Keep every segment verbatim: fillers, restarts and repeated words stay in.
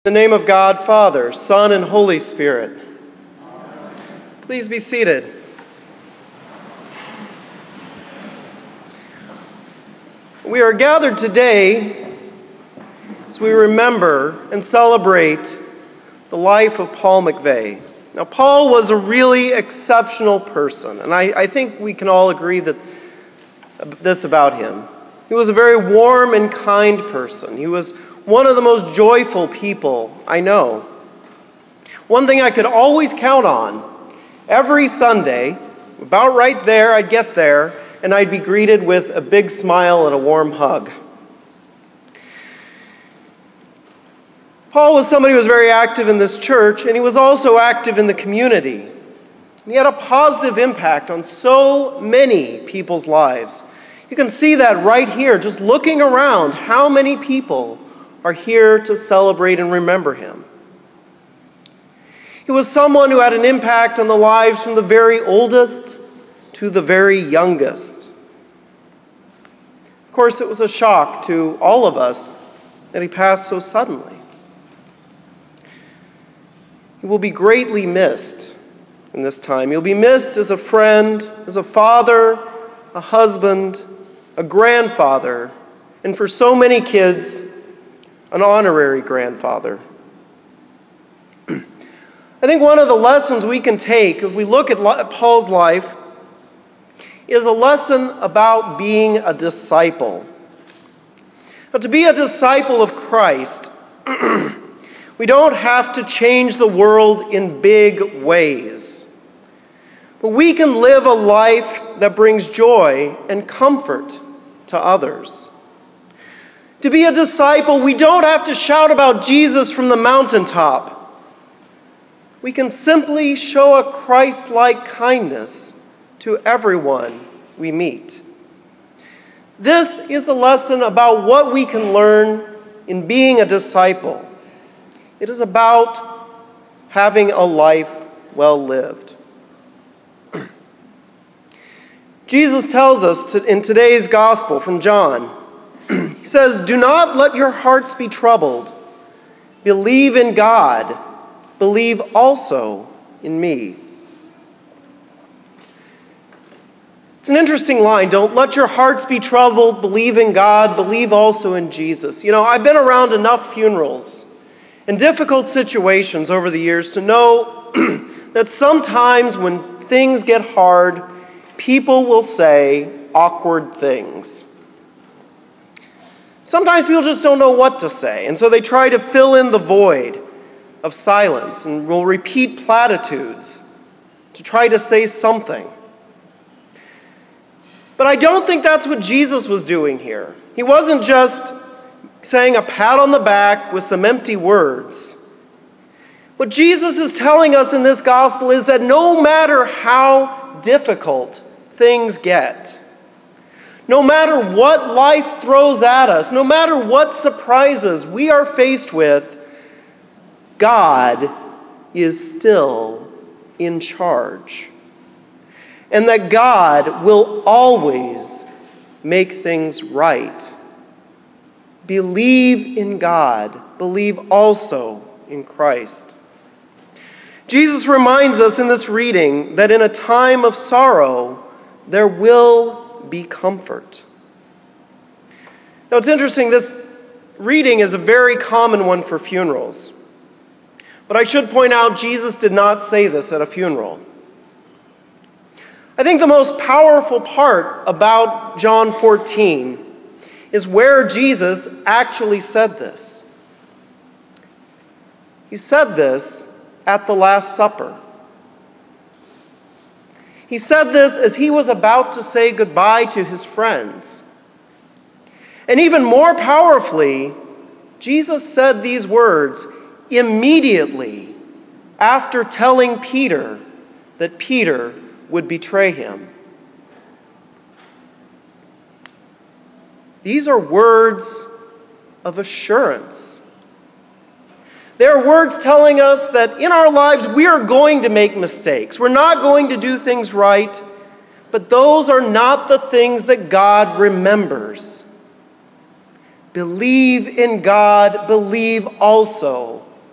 In the name of God, Father, Son, and Holy Spirit. Please be seated. We are gathered today as we remember and celebrate the life of Paul McVeigh. Now, Paul was a really exceptional person, and I, I think we can all agree that this about him. He was a very warm and kind person. He was one of the most joyful people I know. One thing I could always count on, every Sunday, about right there, I'd get there, and I'd be greeted with a big smile and a warm hug. Paul was somebody who was very active in this church, and he was also active in the community. And he had a positive impact on so many people's lives. You can see that right here, just looking around, how many people are here to celebrate and remember him. He was someone who had an impact on the lives from the very oldest to the very youngest. Of course, it was a shock to all of us that he passed so suddenly. He will be greatly missed in this time. He'll be missed as a friend, as a father, a husband, a grandfather, and for so many kids, an honorary grandfather. I think one of the lessons we can take if we look at Paul's life is a lesson about being a disciple. Now, to be a disciple of Christ, we don't have to change the world in big ways, but we can live a life that brings joy and comfort to others. To be a disciple, we don't have to shout about Jesus from the mountaintop. We can simply show a Christ-like kindness to everyone we meet. This is the lesson about what we can learn in being a disciple. It is about having a life well lived. Jesus tells us to, in today's gospel from John, he says, "Do not let your hearts be troubled. Believe in God. Believe also in me." It's an interesting line. Don't let your hearts be troubled. Believe in God. Believe also in Jesus. You know, I've been around enough funerals and difficult situations over the years to know that sometimes when things get hard, people will say awkward things. Sometimes people just don't know what to say, and so they try to fill in the void of silence and will repeat platitudes to try to say something. But I don't think that's what Jesus was doing here. He wasn't just saying a pat on the back with some empty words. What Jesus is telling us in this gospel is that no matter how difficult things get, no matter what life throws at us, no matter what surprises we are faced with, God is still in charge. And that God will always make things right. Believe in God. Believe also in Christ. Jesus reminds us in this reading that in a time of sorrow, there will be comfort. Now, it's interesting, this reading is a very common one for funerals. But I should point out, Jesus did not say this at a funeral. I think the most powerful part about John fourteen is where Jesus actually said this. He said this at the Last Supper. He said this as he was about to say goodbye to his friends. And even more powerfully, Jesus said these words immediately after telling Peter that Peter would betray him. These are words of assurance. They are words telling us that in our lives we are going to make mistakes. We're not going to do things right, but those are not the things that God remembers. Believe in God, believe also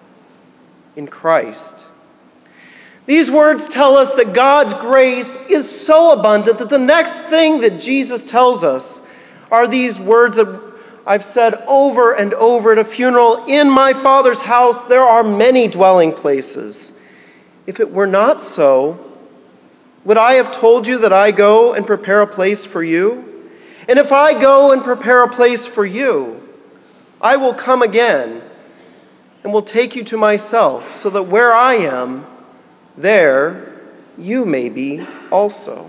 in Christ. These words tell us that God's grace is so abundant that the next thing that Jesus tells us are these words that I've said over and over at a funeral. In my Father's house there are many dwelling places. If it were not so, would I have told you that I go and prepare a place for you? And if I go and prepare a place for you, I will come again and will take you to myself, so that where I am, there you may be also.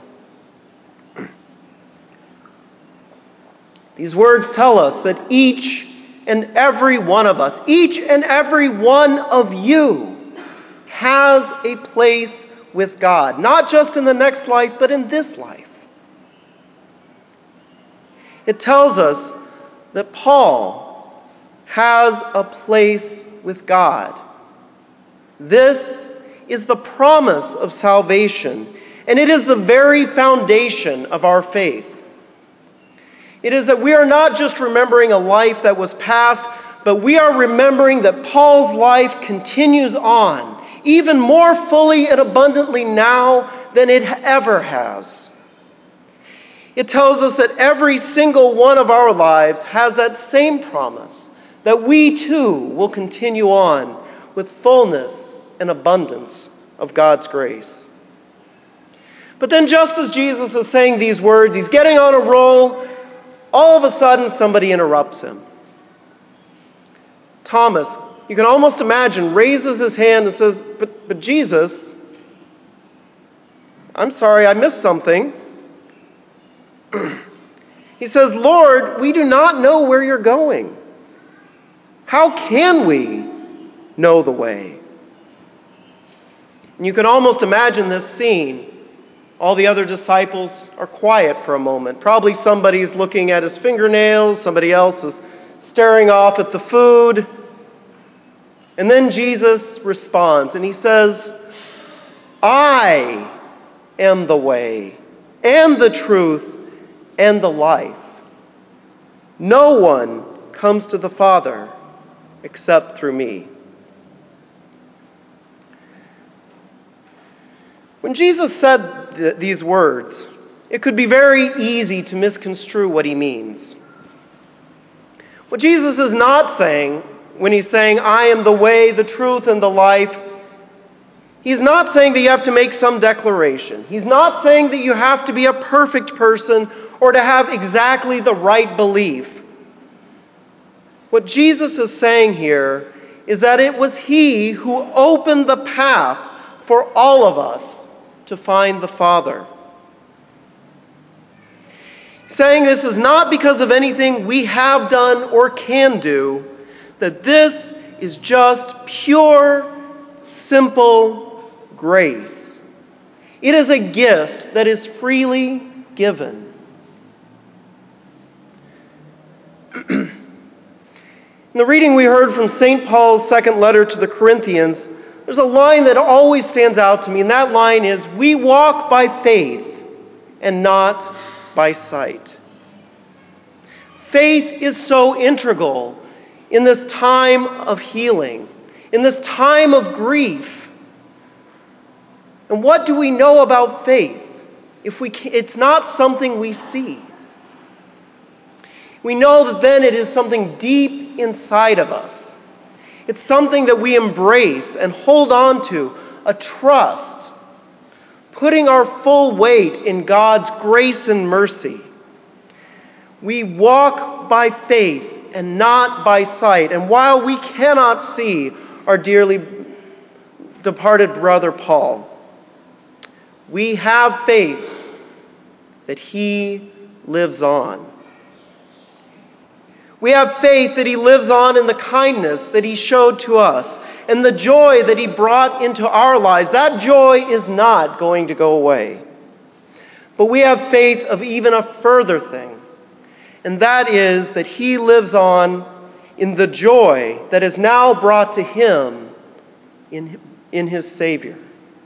These words tell us that each and every one of us, each and every one of you, has a place with God, not just in the next life, but in this life. It tells us that Paul has a place with God. This is the promise of salvation, and it is the very foundation of our faith. It is that we are not just remembering a life that was past, but we are remembering that Paul's life continues on, even more fully and abundantly now than it ever has. It tells us that every single one of our lives has that same promise, that we too will continue on with fullness and abundance of God's grace. But then just as Jesus is saying these words, he's getting on a roll, all of a sudden somebody interrupts him. Thomas, you can almost imagine, raises his hand and says, but, but Jesus, I'm sorry, I missed something. He says, Lord, we do not know where you're going. How can we know the way? And you can almost imagine this scene. All the other disciples are quiet for a moment. Probably somebody's looking at his fingernails, somebody else is staring off at the food. And then Jesus responds and he says, I am the way and the truth and the life. No one comes to the Father except through me. When Jesus said th- these words, it could be very easy to misconstrue what he means. What Jesus is not saying when he's saying, I am the way, the truth, and the life, he's not saying that you have to make some declaration. He's not saying that you have to be a perfect person or to have exactly the right belief. What Jesus is saying here is that it was he who opened the path for all of us to find the Father. Saying this is not because of anything we have done or can do, that this is just pure, simple grace. It is a gift that is freely given. In the reading we heard from Saint Paul's second letter to the Corinthians, there's a line that always stands out to me, and that line is, we walk by faith and not by sight. Faith is so integral in this time of healing, in this time of grief. And what do we know about faith if we can, it's not something we see? We know that then it is something deep inside of us. It's something that we embrace and hold on to, a trust, putting our full weight in God's grace and mercy. We walk by faith and not by sight. And while we cannot see our dearly departed brother Paul, we have faith that he lives on. We have faith that he lives on in the kindness that he showed to us and the joy that he brought into our lives. That joy is not going to go away. But we have faith of even a further thing, and that is that he lives on in the joy that is now brought to him in, in his Savior.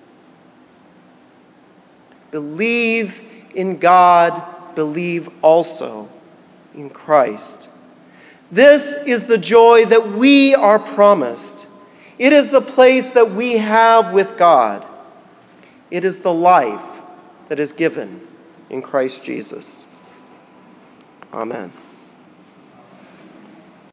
Believe in God, believe also in Christ. This is the joy that we are promised. It is the place that we have with God. It is the life that is given in Christ Jesus. Amen.